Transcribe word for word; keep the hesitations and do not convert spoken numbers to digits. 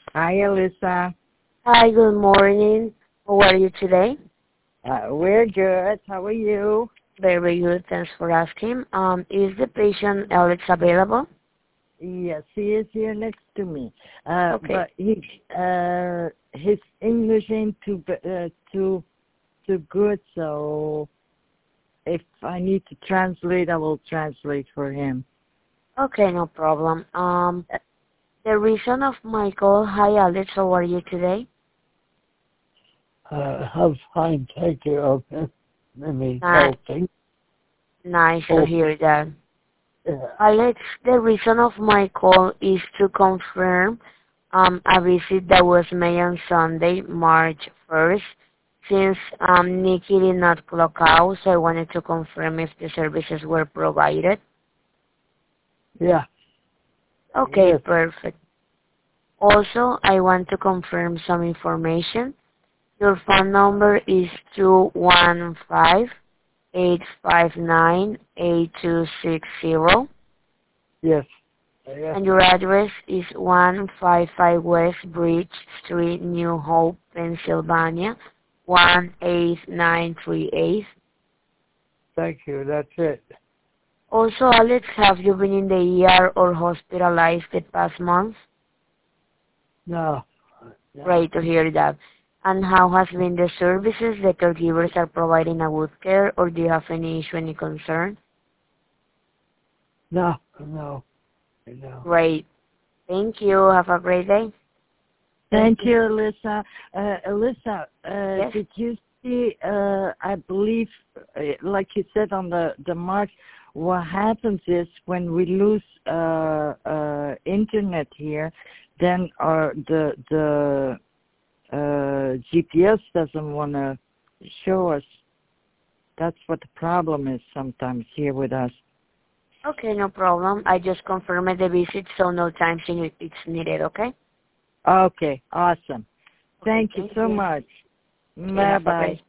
Hi, Alyssa. Hi, good morning. How are you today? Uh, we're good. How are you? Very good, thanks for asking. Um, is the patient Alex available? Yes, he is here next to me. Uh, Okay, but he, uh, his English ain't too b- uh, too too good. So if I need to translate, I will translate for him. okay, no problem. Um, the reason of my call, hi Alex, how are you today? Uh, have fine take care of him. Maybe Nice, helping. nice to Oh, hear that. yeah. Alex, the reason of my call is to confirm um, a visit that was made on Sunday, March first. Since um, Nikki did not clock out, so I wanted to confirm if the services were provided. Yeah. Okay, Yes. perfect. Also, I want to confirm some information. Your phone number is two one five, eight five nine, eight two six zero, Yes. Yes. and your address is one fifty-five West Bridge Street, New Hope, Pennsylvania, one eight nine three eight. Thank you. That's it. Also, Alex, have you been in the E R or hospitalized the past month? No. Great No. to hear that. And how has been the services the caregivers are providing a good care, or do you have any issue, any concern? No. No. No. Great. Thank you. Have a great day. Thank you, Alyssa. Uh, Alyssa, uh, Yes? did you see? Uh, I believe, uh, like you said on the the march, what happens is when we lose uh, uh, internet here, then our the the uh, G P S doesn't want to show us. That's what the problem is sometimes here with us. Okay, no problem. I just confirmed the visit, so no time change it's needed, okay? Okay, awesome. Okay, Thank you thank so you. much. Okay, Bye have a bye. great